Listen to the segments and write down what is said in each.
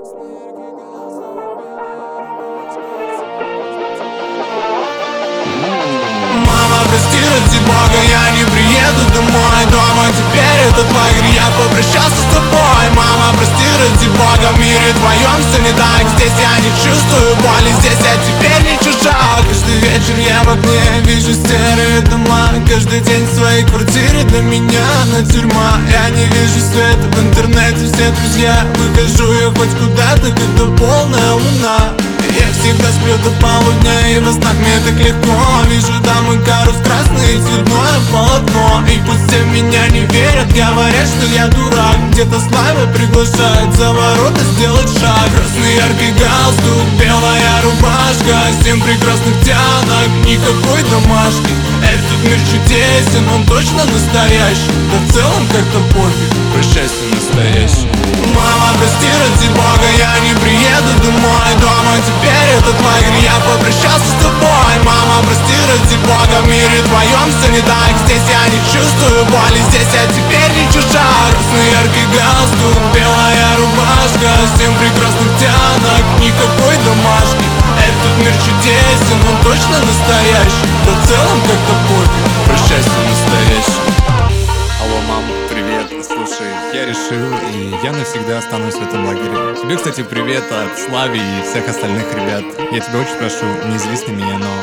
Мама, прости, ради бога, я не приеду домой. Дома теперь этот лагерь, я попрощался с тобой. Мама, прости, ради бога, в мире твоем все не так. Здесь я не чувствую боли, здесь я теперь не чужак. Каждый вечер я в окне вижу серые дома. Каждый день в своей квартире для меня на тюрьма. Я не вижу света в интернете, все друзья. Выхожу я хоть куда-то, когда полная луна. Я всегда сплю до полудня, и во снах мне так легко. Вижу дамы карус красный, цветное полотно. И пусть все в меня не верят, говорят, что я дурак. Где-то слава приглашает за ворота сделать шаг. Красный яркий галстук, белая рубашка, 7 прекрасных тянок, никакой домашки. Этот мир чудесен, он точно настоящий. Да в целом как-то пофиг, прощайся, настоящий. Мама, прости, ради бога, я не приеду домой. Дома теперь этот лагерь, я попрощался с тобой. Мама, прости, ради бога, в мире твоем все не так. Здесь я не чувствую боли, здесь я теперь не чужак. Красный яркий галстук, белая рубашка, 7 прекрасных тянок, никакой домашки. Этот мир чудесен, он точно настоящий. Да в целом как-то пофиг, прощайся, настоящий. Алло, мам, привет. Слушай, я решил, и я навсегда останусь в этом лагере. Тебе, кстати, привет от Слави и всех остальных ребят. Я тебя очень прошу, не злись на меня, но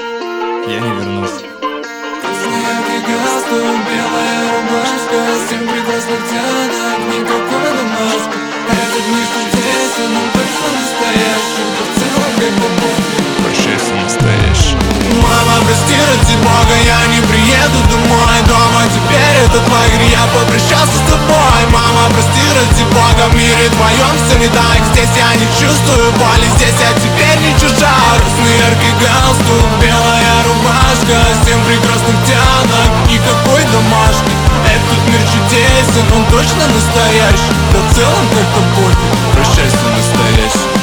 я не вернусь. Красный яркий галстук, белая рубашка, 7 прекрасных тянок, никакой домашки. Этот мир чудесен, он точно настоящий. Да в целом как-то пофиг, прощайся, настоящий. Мама, прости, ради бога, я не приеду домой. Дома теперь этот лагерь, я попрощался с тобой. Мама, прости, ради бога, в мире твоем все не так. Здесь я не чувствую боли, здесь я теперь не чужак. Красный яркий галстук, белая рубашка, 7 прекрасных тянок, никакой домашки. Этот мир чудесен, он точно настоящий. Да в целом как-то пофиг, прощайся, настоящий.